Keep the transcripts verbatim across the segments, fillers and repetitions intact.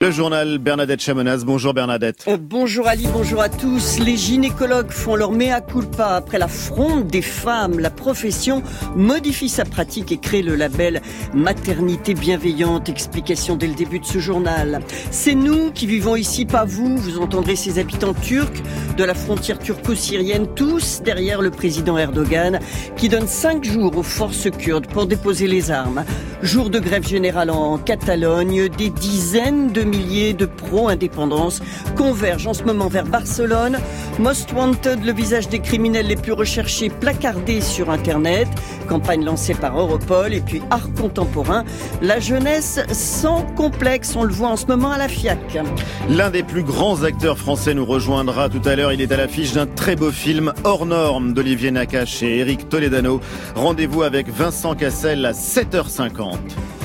Le journal Bernadette Chamonaz. Bonjour Bernadette. Euh, bonjour Ali, bonjour à tous. Les gynécologues font leur mea culpa après la fronde des femmes. La profession modifie sa pratique et crée le label Maternité bienveillante. Explication dès le début de ce journal. C'est nous qui vivons ici, pas vous. Vous entendrez ces habitants turcs de la frontière turco-syrienne, tous derrière le président Erdogan, qui donne cinq jours aux forces kurdes pour déposer les armes. Jour de grève générale en Catalogne, des dizaines de milliers de pro-indépendance convergent en ce moment vers Barcelone. Most Wanted, le visage des criminels les plus recherchés, placardé sur Internet. Campagne lancée par Europol. Et puis art contemporain, la jeunesse sans complexe. On le voit en ce moment à la FIAC. L'un des plus grands acteurs français nous rejoindra tout à l'heure. Il est à l'affiche d'un très beau film hors norme d'Olivier Nakache et Eric Toledano. Rendez-vous avec Vincent Cassel à sept heures cinquante.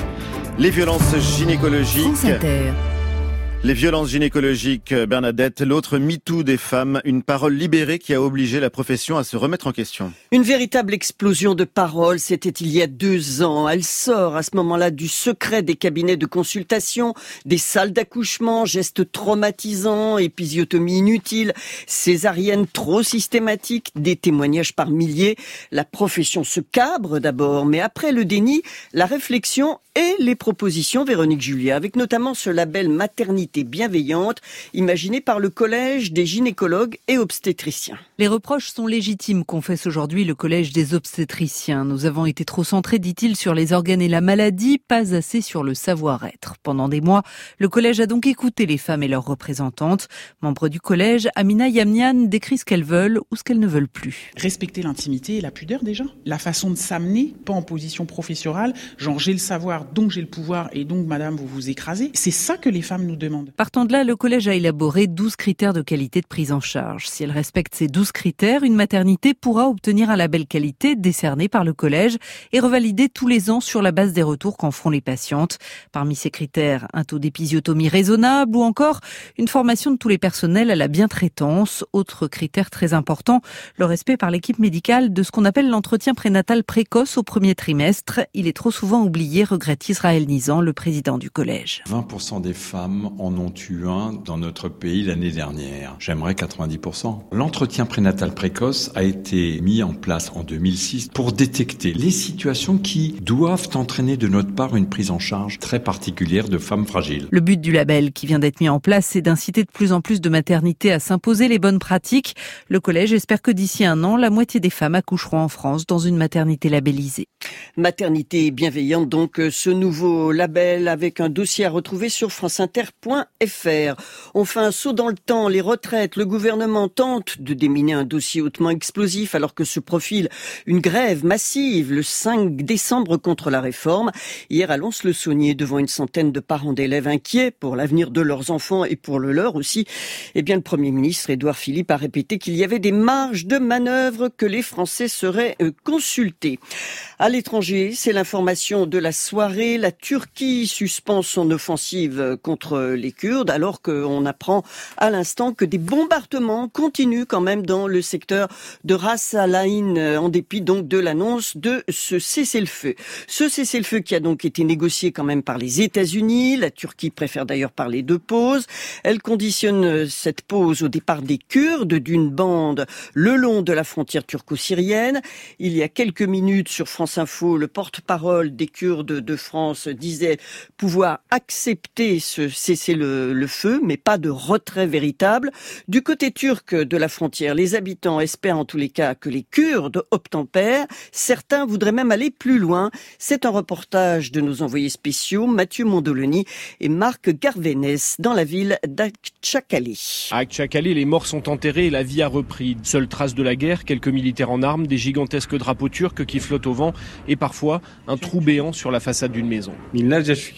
Les violences gynécologiques. France Inter. Les violences gynécologiques, Bernadette, l'autre MeToo des femmes, une parole libérée qui a obligé la profession à se remettre en question. Une véritable explosion de paroles, c'était il y a deux ans. Elle sort à ce moment-là du secret des cabinets de consultation, des salles d'accouchement, gestes traumatisants, épisiotomies inutiles, césariennes trop systématiques, des témoignages par milliers. La profession se cabre d'abord, mais après le déni, la réflexion et les propositions, Véronique Julia, avec notamment ce label Maternité bienveillante, imaginé par le Collège des gynécologues et obstétriciens. Les reproches sont légitimes, confesse aujourd'hui le Collège des obstétriciens. Nous avons été trop centrés, dit-il, sur les organes et la maladie, pas assez sur le savoir-être. Pendant des mois, le Collège a donc écouté les femmes et leurs représentantes. Membre du Collège, Amina Yamnian décrit ce qu'elles veulent ou ce qu'elles ne veulent plus. Respecter l'intimité et la pudeur déjà. La façon de s'amener, pas en position professorale, genre j'ai le savoir, donc j'ai le pouvoir et donc madame vous vous écrasez. C'est ça que les femmes nous demandent. Partant de là, le Collège a élaboré douze critères de qualité de prise en charge. Si elle respecte ces douze critères, une maternité pourra obtenir un label qualité décerné par le Collège et revalidé tous les ans sur la base des retours qu'en feront les patientes. Parmi ces critères, un taux d'épisiotomie raisonnable ou encore une formation de tous les personnels à la bientraitance. Autre critère très important, le respect par l'équipe médicale de ce qu'on appelle l'entretien prénatal précoce au premier trimestre. Il est trop souvent oublié, regrette Israël Nizan, le président du Collège. vingt pour cent des femmes en ont eu un dans notre pays l'année dernière. J'aimerais quatre-vingt-dix pour cent. L'entretien prénatal précoce a été mis en place en deux mille six pour détecter les situations qui doivent entraîner de notre part une prise en charge très particulière de femmes fragiles. Le but du label qui vient d'être mis en place, c'est d'inciter de plus en plus de maternités à s'imposer les bonnes pratiques. Le Collège espère que d'ici un an, la moitié des femmes accoucheront en France dans une maternité labellisée. Maternité bienveillante, donc ce nouveau label avec un dossier à retrouver sur franceinter point f r. On fait un saut dans le temps, les retraites. Le gouvernement tente de déminer un dossier hautement explosif alors que se profile une grève massive le cinq décembre contre la réforme. Hier à Lons-le-Saunier, devant une centaine de parents d'élèves inquiets pour l'avenir de leurs enfants et pour le leur aussi, eh bien le Premier ministre Édouard Philippe a répété qu'il y avait des marges de manœuvre, que les Français seraient consultés. À l'étranger, c'est l'information de la soirée. La Turquie suspend son offensive contre les Kurdes, alors qu'on apprend à l'instant que des bombardements continuent quand même dans le secteur de Ras Al-Ain, en dépit donc de l'annonce de ce cessez-le-feu. Ce cessez-le-feu qui a donc été négocié quand même par les États-Unis. La Turquie préfère d'ailleurs parler de pause. Elle conditionne cette pause au départ des Kurdes d'une bande le long de la frontière turco-syrienne. Il y a quelques minutes sur France Info, le porte-parole des Kurdes de France disait pouvoir accepter ce cessez-le-feu, mais pas de retrait véritable. Du côté turc de la frontière, les habitants espèrent en tous les cas que les Kurdes obtempèrent. Certains voudraient même aller plus loin. C'est un reportage de nos envoyés spéciaux, Mathieu Mondoloni et Marc Garvénès, dans la ville d'Akçakali. À Akçakali, les morts sont enterrés et la vie a repris. Seule trace de la guerre, quelques militaires en armes, des gigantesques drapeaux turcs qui flottent au vent et parfois un trou béant sur la façade d'une maison. Mille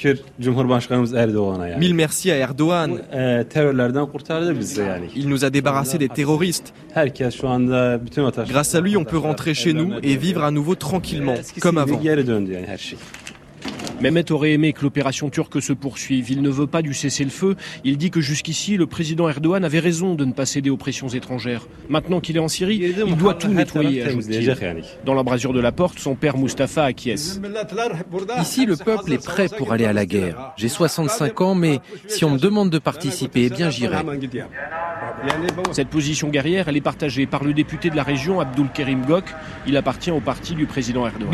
merci à Erdogan. Il nous a débarrassés des terroristes. Grâce à lui, on peut rentrer chez nous et vivre à nouveau tranquillement, comme avant. Mehmet aurait aimé que l'opération turque se poursuive. Il ne veut pas du cessez-le-feu. Il dit que jusqu'ici, le président Erdogan avait raison de ne pas céder aux pressions étrangères. Maintenant qu'il est en Syrie, il doit tout nettoyer, ajoute-t-il. Dans l'embrasure de la porte, son père Mustapha acquiesce. Ici, le peuple est prêt pour aller à la guerre. J'ai soixante-cinq ans, mais si on me demande de participer, eh bien j'irai. Cette position guerrière, elle est partagée par le député de la région, Abdülkerim Gök. Il appartient au parti du président Erdogan.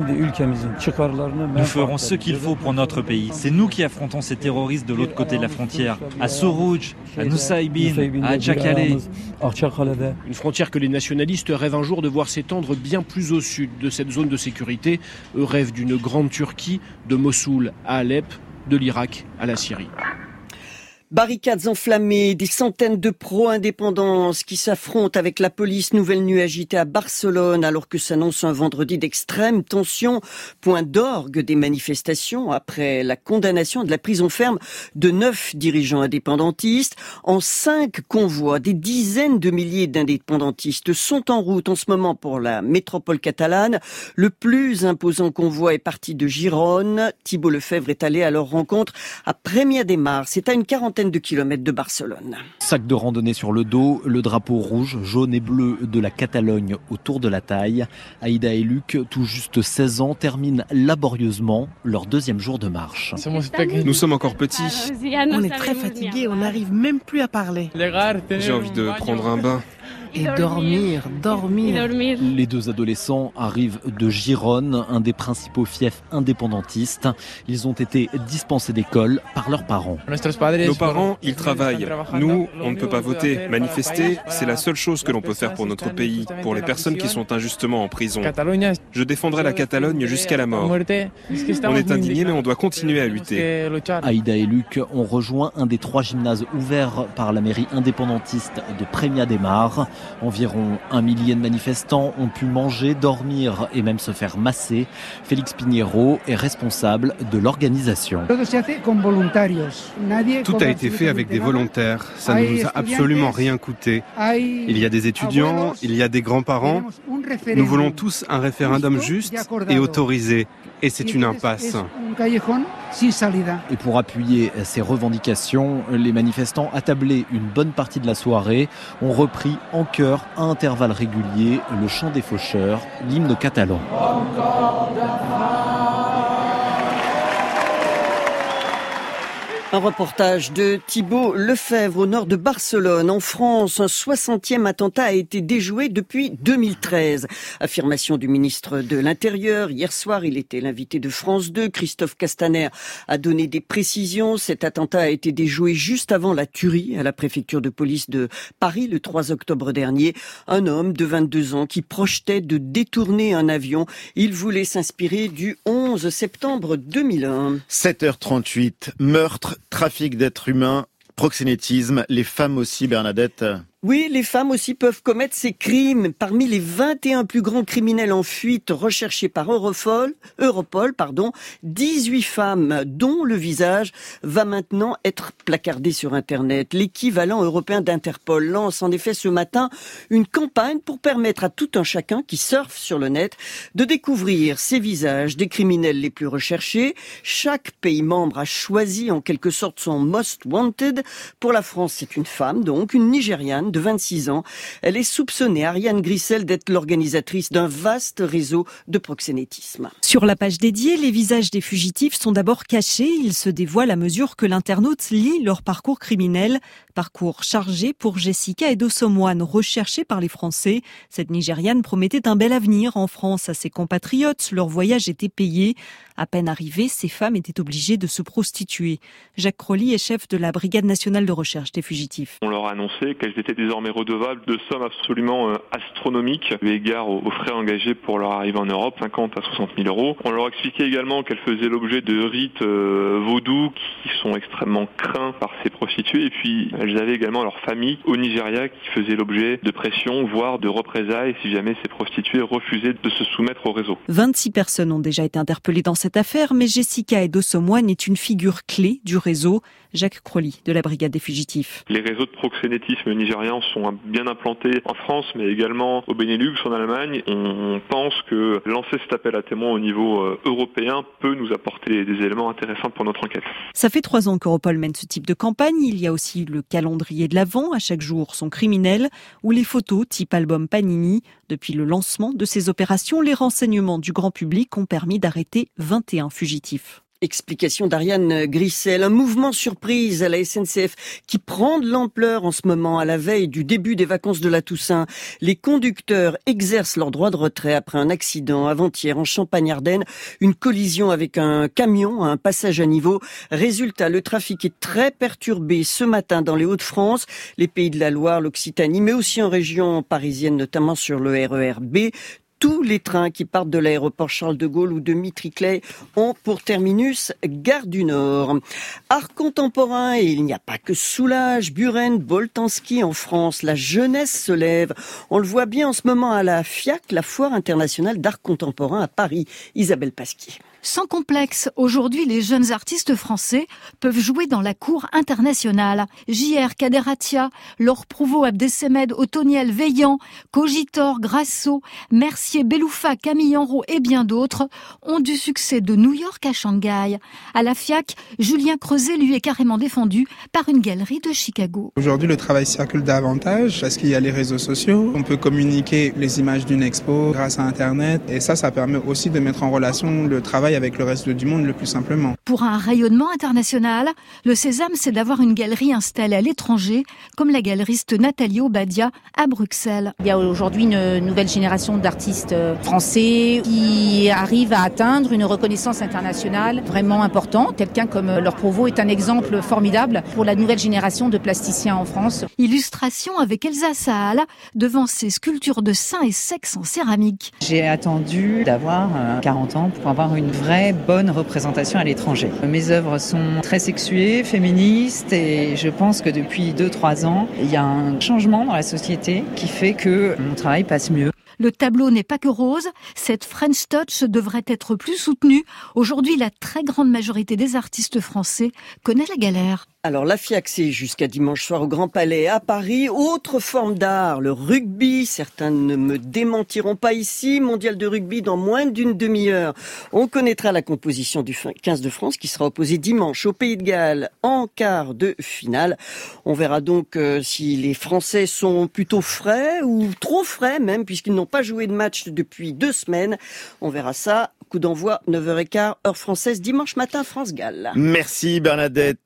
Nous ferons ce qu'il faut pour notre pays. C'est nous qui affrontons ces terroristes de l'autre côté de la frontière, à Suruc, à Nusaybin, à Akçakale. Une frontière que les nationalistes rêvent un jour de voir s'étendre bien plus au sud de cette zone de sécurité. Eux rêvent d'une grande Turquie, de Mossoul à Alep, de l'Irak à la Syrie. Barricades enflammées, des centaines de pro-indépendance qui s'affrontent avec la police. Nouvelle nuit agitée à Barcelone alors que s'annonce un vendredi d'extrême tension. Point d'orgue des manifestations après la condamnation de la prison ferme de neuf dirigeants indépendantistes. En cinq convois, des dizaines de milliers d'indépendantistes sont en route en ce moment pour la métropole catalane. Le plus imposant convoi est parti de Gérone. Thibault Lefebvre est allé à leur rencontre à Premià de Mar. C'est à une quarantaine de kilomètres de Barcelone. Sac de randonnée sur le dos, le drapeau rouge, jaune et bleu de la Catalogne autour de la taille. Aïda et Luc, tout juste seize ans, terminent laborieusement leur deuxième jour de marche. Nous sommes encore petits. On est très fatigués, on n'arrive même plus à parler. J'ai envie de prendre un bain. Et dormir, dormir. Les deux adolescents arrivent de Gérone, un des principaux fiefs indépendantistes. Ils ont été dispensés d'école par leurs parents. Nos parents, ils travaillent. Nous, on ne peut pas voter. Manifester, c'est la seule chose que l'on peut faire pour notre pays, pour les personnes qui sont injustement en prison. Je défendrai la Catalogne jusqu'à la mort. On est indignés, mais on doit continuer à lutter. Aïda et Luc ont rejoint un des trois gymnases ouverts par la mairie indépendantiste de Premià de Mar. Environ un millier de manifestants ont pu manger, dormir et même se faire masser. Félix Pinheiro est responsable de l'organisation. Tout a été fait avec des volontaires. Ça ne nous a absolument rien coûté. Il y a des étudiants, il y a des grands-parents. Nous voulons tous un référendum juste et autorisé. Et c'est une impasse. Et pour appuyer ces revendications, les manifestants attablés une bonne partie de la soirée ont repris en chœur à intervalles réguliers le chant des faucheurs, l'hymne catalan. Un reportage de Thibault Lefebvre au nord de Barcelone. En France, un soixantième attentat a été déjoué depuis deux mille treize. Affirmation du ministre de l'Intérieur. Hier soir, il était l'invité de France deux. Christophe Castaner a donné des précisions. Cet attentat a été déjoué juste avant la tuerie à la préfecture de police de Paris le trois octobre dernier. Un homme de vingt-deux ans qui projetait de détourner un avion. Il voulait s'inspirer du onze septembre deux mille un. sept heures trente-huit, meurtre, trafic d'êtres humains, proxénétisme, les femmes aussi, Bernadette. Oui, les femmes aussi peuvent commettre ces crimes. Parmi les vingt et un plus grands criminels en fuite recherchés par Europol, Europol, pardon, dix-huit femmes dont le visage va maintenant être placardé sur Internet. L'équivalent européen d'Interpol lance en effet ce matin une campagne pour permettre à tout un chacun qui surfe sur le net de découvrir ces visages des criminels les plus recherchés. Chaque pays membre a choisi en quelque sorte son most wanted. Pour la France, c'est une femme, donc une Nigériane de vingt-six ans. Elle est soupçonnée, Ariane Grissel, d'être l'organisatrice d'un vaste réseau de proxénétisme. Sur la page dédiée, les visages des fugitifs sont d'abord cachés. Ils se dévoilent à mesure que l'internaute lit leur parcours criminel. Parcours chargé pour Jessica Edosomoine, recherchée par les Français. Cette Nigériane promettait un bel avenir en France à ses compatriotes. Leur voyage était payé. À peine arrivées, ces femmes étaient obligées de se prostituer. Jacques Crolly est chef de la Brigade nationale de recherche des fugitifs. On leur a annoncé qu'elles étaient désormais redevables de sommes absolument astronomiques eu égard aux frais engagés pour leur arrivée en Europe, cinquante à soixante mille euros. On leur expliquait également qu'elles faisaient l'objet de rites euh, vaudous qui sont extrêmement craints par ces prostituées. Et puis elles avaient également leur famille au Nigeria qui faisait l'objet de pression, voire de représailles si jamais ces prostituées refusaient de se soumettre au réseau. vingt-six personnes ont déjà été interpellées dans cette affaire, mais Jessica Edosomoine est une figure clé du réseau. Jacques Crolly de la Brigade des fugitifs. Les réseaux de proxénétisme nigériens Moyen-Orient sont bien implantés en France, mais également au Benelux, en Allemagne. On pense que lancer cet appel à témoins au niveau européen peut nous apporter des éléments intéressants pour notre enquête. Ça fait trois ans qu'Europol mène ce type de campagne. Il y a aussi le calendrier de l'Avent, à chaque jour son criminel, ou les photos type album Panini. Depuis le lancement de ces opérations, les renseignements du grand public ont permis d'arrêter vingt et un fugitifs. Explication d'Ariane Grissel. Un mouvement surprise à la S N C F qui prend de l'ampleur en ce moment à la veille du début des vacances de la Toussaint. Les conducteurs exercent leur droit de retrait après un accident avant-hier en Champagne-Ardenne. Une collision avec un camion à un passage à niveau. Résultat, le trafic est très perturbé ce matin dans les Hauts-de-France, les Pays de la Loire, l'Occitanie, mais aussi en région parisienne, notamment sur le R E R B. Tous les trains qui partent de l'aéroport Charles de Gaulle ou de Mitry-Claye ont pour terminus Gare du Nord. Art contemporain, et il n'y a pas que Soulages, Buren, Boltanski en France. La jeunesse se lève. On le voit bien en ce moment à la FIAC, la Foire internationale d'art contemporain à Paris. Isabelle Pasquier. Sans complexe, aujourd'hui, les jeunes artistes français peuvent jouer dans la cour internationale. J R Kaderatia, Laure Prouveau, Abdessemed, Otoniel, Veillant, Cogitor, Grasso, Mercier, Beloufa, Camille Enrault et bien d'autres ont du succès de New York à Shanghai. À la FIAC, Julien Creuset, lui, est carrément défendu par une galerie de Chicago. Aujourd'hui, le travail circule davantage parce qu'il y a les réseaux sociaux. On peut communiquer les images d'une expo grâce à Internet et ça, ça permet aussi de mettre en relation le travail avec le reste du monde le plus simplement. Pour un rayonnement international, le sésame, c'est d'avoir une galerie installée à l'étranger, comme la galeriste Nathalie Obadia à Bruxelles. Il y a aujourd'hui une nouvelle génération d'artistes français qui arrivent à atteindre une reconnaissance internationale vraiment importante. Quelqu'un comme Laure Prouveau est un exemple formidable pour la nouvelle génération de plasticiens en France. Illustration avec Elsa Saal devant ses sculptures de seins et sexe en céramique. J'ai attendu d'avoir quarante ans pour avoir une vraie bonne représentation à l'étranger. Mes œuvres sont très sexuées, féministes et je pense que depuis deux trois ans, il y a un changement dans la société qui fait que mon travail passe mieux. Le tableau n'est pas que rose, cette French Touch devrait être plus soutenue. Aujourd'hui, la très grande majorité des artistes français connaît la galère. Alors la FIAC, c'est jusqu'à dimanche soir au Grand Palais à Paris. Autre forme d'art, le rugby. Certains ne me démentiront pas ici. Mondial de rugby dans moins d'une demi-heure. On connaîtra la composition du quinze de France qui sera opposé dimanche au Pays de Galles en quart de finale. On verra donc euh, si les Français sont plutôt frais ou trop frais même puisqu'ils n'ont pas joué de match depuis deux semaines. On verra ça. Coup d'envoi neuf heures quinze heure française dimanche matin France-Galles. Merci Bernadette.